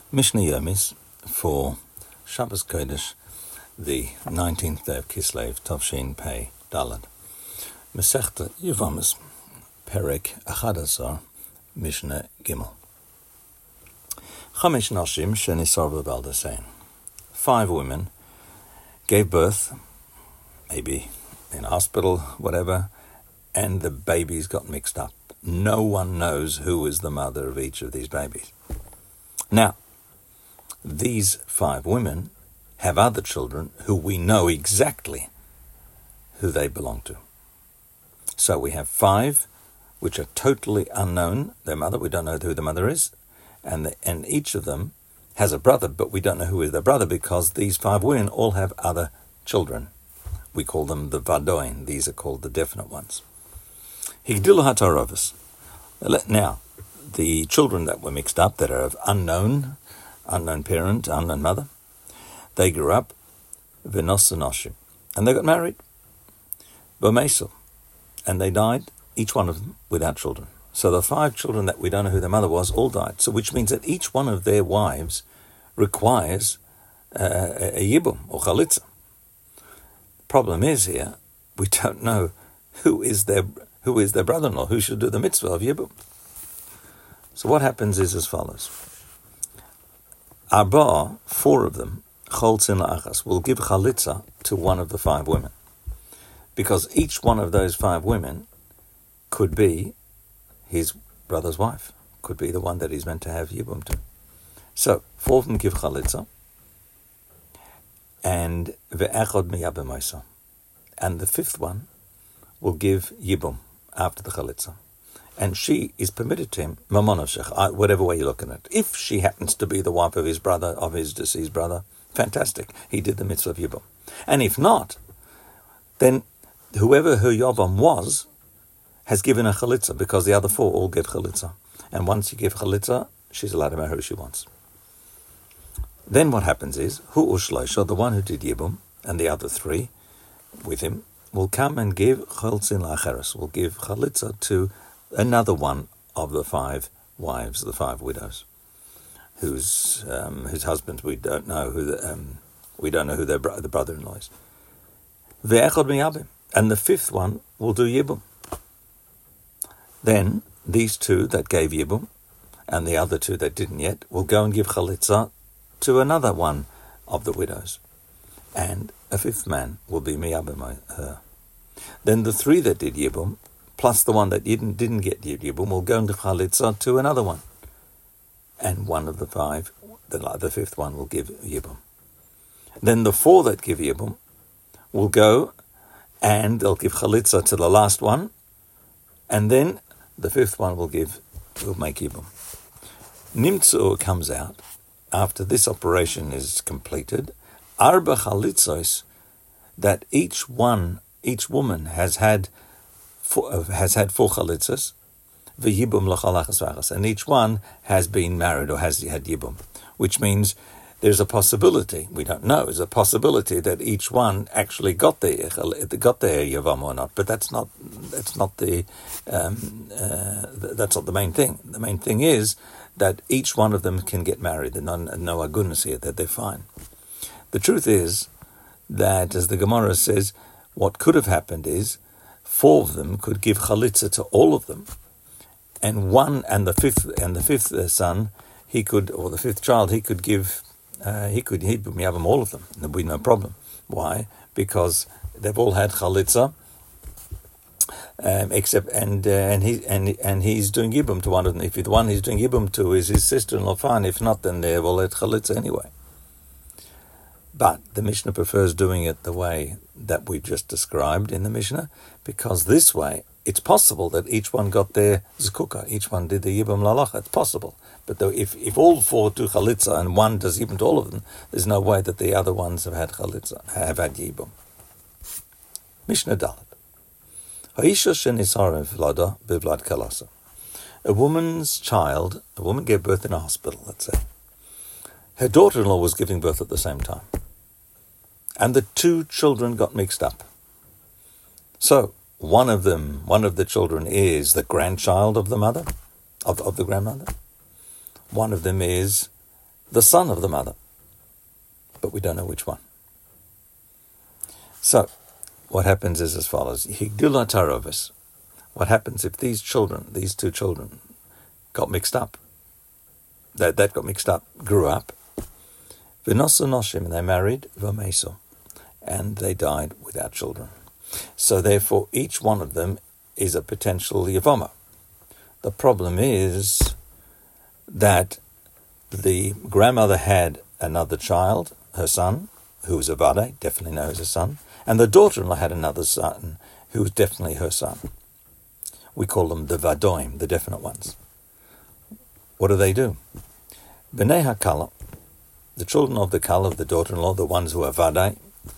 Mishnah Yomis for Shabbos Kodesh, the 19th day of Kislev, Tovshin Pei Dalad. Masechta Yevamos, Perek Achadasar, Mishnah Gimel. Chamesh Nashim Shenisar B'Baldasein. 5 women gave birth, maybe in a hospital, whatever, and the babies got mixed up. No one knows who is the mother of each of these babies. Now, these 5 women have other children who we know exactly who they belong to. So we have 5 which are totally unknown, their mother, we don't know who the mother is, and each of them has a brother, but we don't know who is their brother because these 5 women all have other children. We call them the Vadoin, these are called the definite ones. Higdilu hatarovas. Now, the children that were mixed up, that are of unknown parent, unknown mother, they grew up, v'nosanoshim, and they got married, b'meisel, and they died, each one of them, without children. So the 5 children that we don't know who their mother was all died. So which means that each one of their wives requires a yibum or chalitza. Problem is here, we don't know who is their brother-in-law, who should do the mitzvah of yibum. So what happens is as follows. Arba, 4 of them, cholzin la'achas, will give chalitza to one of the 5 women. Because each one of those 5 women could be his brother's wife, could be the one that he's meant to have yibum to. So, 4 of them give chalitza, and ve'echod miyabim moisa. And the 5th one will give yibum after the chalitza. And she is permitted to him, mamonov, whatever way you look at it. If she happens to be the wife of his brother, of his deceased brother, fantastic. He did the mitzvah of yibum. And if not, then whoever her yavam was has given a chalitza, because the other 4 all get chalitza. And once you give chalitza, she's allowed to marry who she wants. Then what happens is, hu ushloisha, the one who did yibum, and the other 3 with him, will come and give cholzin la'acheres, will give chalitza to another one of the 5 wives, the 5 widows, whose husbands we don't know who the brother-in-law is. Ve'echod miyabim, and the 5th one will do yibum. Then these 2 that gave yibum and the other 2 that didn't yet will go and give chalitza to another one of the widows, and a 5th man will be miyabim her. Then the 3 that did yibum plus the one that didn't get yibum will go and give chalitza to another one, and one of the 5, the 5th one, will give yibum. Then the 4 that give yibum will go and they'll give chalitza to the last one, and then the 5th one will make yibum. Nimtzu comes out after this operation is completed. Arba chalitzos, that each woman has had 4 chalitzas, v'yibum l'chol achas v'achas, and each one has been married or has had yibum, which means there's a possibility, we don't know, there's a possibility that each one actually got their yavam or not, but that's not the main thing. The main thing is that each one of them can get married. There's no agunas here, that they're fine. The truth is that, as the Gemara says, what could have happened is 4 of them could give chalitza to all of them, and the 5th son, he could, or the 5th child, he'd have all of them. There'd be no problem. Why? Because they've all had chalitza, except and he's doing yibum to one of them. If the one he's doing yibum to is his sister-in-law, fine. If not, then they've all had chalitza anyway. But the Mishnah prefers doing it the way that we just described in the Mishnah, because this way it's possible that each one got their zekuka, each one did the yibum lalacha. It's possible. But if all 4 do chalitza and one does yibum to all of them, there's no way that the other ones have had chalitza, have had yibum. Mishnah Dalet. Ha'isha shenisara v'lada b'vlad kalasa. A woman gave birth in a hospital, let's say. Her daughter-in-law was giving birth at the same time. And the 2 children got mixed up. So, one of the children is the grandchild of the mother, of the grandmother. One of them is the son of the mother, but we don't know which one. So, what happens is as follows. Higdula tarovis. What happens if these two children, got mixed up? That got mixed up, grew up. V'nosu noshim, and they married, v'meso, and they died without children. So therefore, each one of them is a potential Yavama. The problem is that the grandmother had another child, her son, who was a Vade, definitely knows his son, and the daughter-in-law had another son, who was definitely her son. We call them the Vadoim, the definite ones. What do? B'nei HaKala, the children of the Kala, of the daughter-in-law, the ones who are Vade,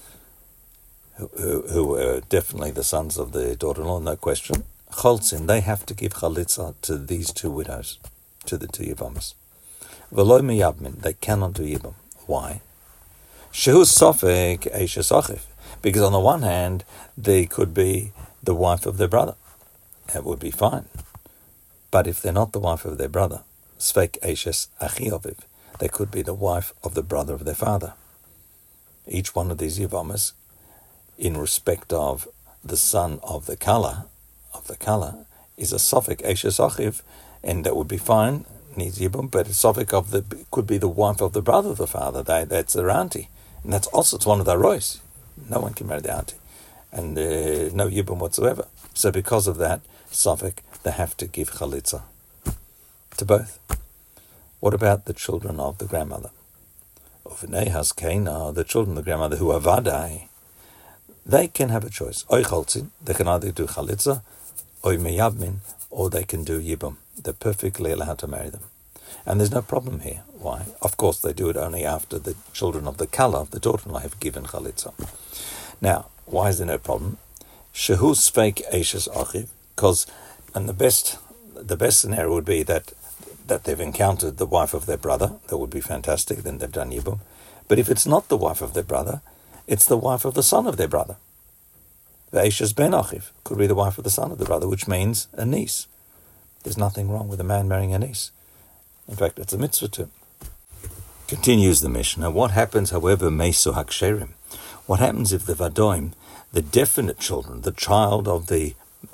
who were definitely the sons of the daughter-in-law, no question, Cholzin, they have to give Chalitza to these two widows, to the two Yavamas. V'lo miyabmin, they cannot do Yibam. Why? Shehu Sofek Eishes Achiv, because on the one hand, they could be the wife of their brother. That would be fine. But if they're not the wife of their brother, Sfek Eishes Achioviv, they could be the wife of the brother of their father. Each one of these Yavamas, in respect of the son of the Kala, is a Sofek Eishes Achiv, and that would be fine, needs Yibum, but a Sofek could be the wife of the brother of the father. That's their auntie. And that's also, it's one of their rois. No one can marry the auntie. And no Yibum whatsoever. So because of that, Sofek, they have to give Chalitza to both. What about the children of the grandmother? Uvnei Haskena, the children of the grandmother who are Vadai, they can have a choice. Oy Cholzin, they can either do Chalitza, Oy Meyabmin, or they can do Yibum. They're perfectly allowed to marry them. And there's no problem here. Why? Of course, they do it only after the children of the Kala, of the daughter-in-law, have given Chalitza. Now, why is there no problem? Shehu Sfeik Eishes Achiv, because, and the best scenario would be that they've encountered the wife of their brother. That would be fantastic. Then they've done Yibum. But if it's not the wife of their brother, it's the wife of the son of their brother. The Eishes Ben Achiv could be the wife of the son of the brother, which means a niece. There's nothing wrong with a man marrying a niece. In fact, it's a mitzvah too. Continues the Mishnah. What happens, however, Meisu Haksherim? What happens if the Vadoim, the definite children, the child of the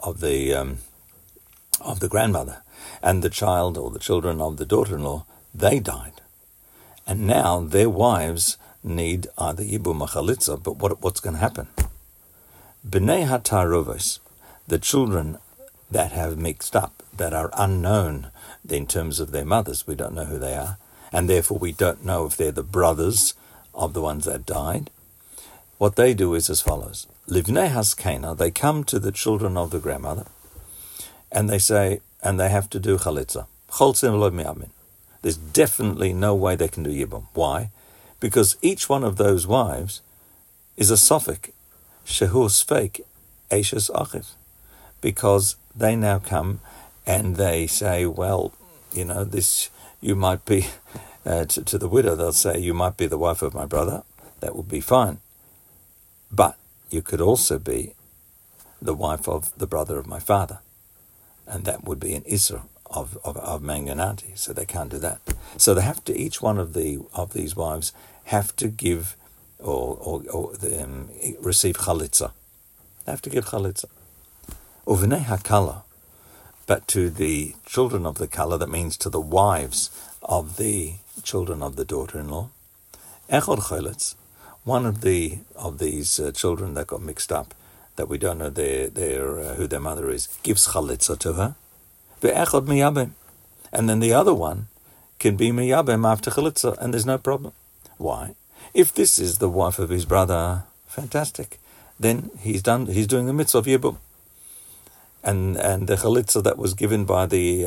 grandmother, and the child or the children of the daughter-in-law, they died, and now their wives need either Yibum or Chalitza, but what's going to happen? B'nei HaTarovos, the children that have mixed up, that are unknown in terms of their mothers, we don't know who they are, and therefore we don't know if they're the brothers of the ones that died. What they do is as follows. Livnei Haskena, they come to the children of the grandmother, and they say, and they have to do Chalitza. Cholzim lo mi'amin. There's definitely no way they can do Yibum. Why? Because each one of those wives is a Sofek, Shehu Sfeik Eishes Achiv, because they now come and they say, well, this, you might be, to the widow, they'll say, you might be the wife of my brother. That would be fine. But you could also be the wife of the brother of my father. And that would be an Isra of Manganati. So they can't do that. So they have to, each one of these wives have to give or receive Chalitza. They have to give Chalitza. Uvnei HaKala, but to the children of the Kala, that means to the wives of the children of the daughter-in-law, Echad Cholitz, one of these children that got mixed up, that we don't know who their mother is, gives Chalitza to her, Ve'echad Miyabim, and then the other one can be Miyabim after Chalitza, and there's no problem. Why? If this is the wife of his brother, fantastic. Then he's doing the mitzvah of Yibum. And the chalitza that was given by the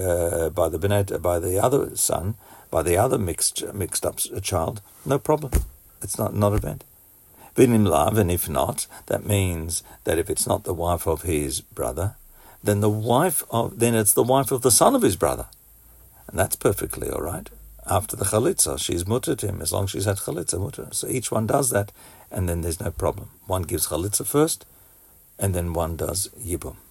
other son, by the other mixed up child, no problem. It's not an event. Vinim lav, and if not, that means that if it's not the wife of his brother, then it's the wife of the son of his brother, and that's perfectly all right. After the chalitza, she's mutter to him as long as she's had chalitza mutter. So each one does that, and then there's no problem. One gives chalitza first, and then one does yibum.